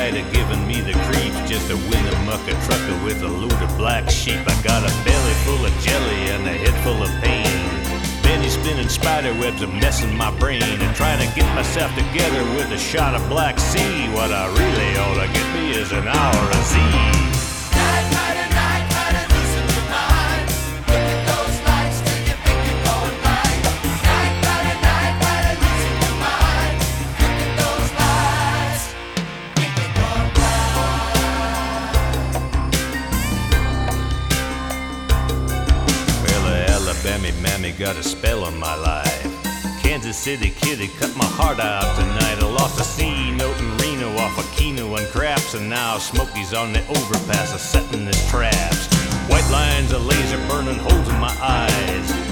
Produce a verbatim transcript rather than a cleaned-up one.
rider giving me the creeps, just a Winnemucca trucker with a load of black sheep. I got a belly full of jelly and a head full of pain. Benny spinning spider webs are messing my brain, and trying to get myself together with a shot of Black Sea. What I really ought to get me is an hour of Z. Night rider, night rider, loosen your mind. Look at those lights till you think you're going blind. Night rider, night rider, loosen your mind. Look at those lights, think you're going blind. Well, the Alabama mammy got a spell on my life. Kansas City kitty cut my heart out tonight. I lost a C note in Reno off of Keno and craps, and now Smokey's on the overpass, a setting his traps. White lines, a laser burning holes in my eyes.